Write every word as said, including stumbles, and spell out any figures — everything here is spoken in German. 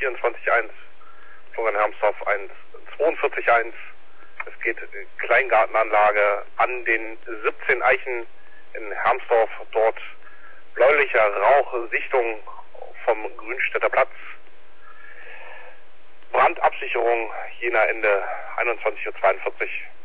vierundzwanzig eins, Florian Hermsdorf eins zweiundvierzig eins. Es geht Kleingartenanlage an den siebzehn Eichen in Hermsdorf, dort bläulicher Rauchsichtung vom Grünstädter Platz. Brandabsicherung Jena Ende einundzwanzig Uhr zweiundvierzig.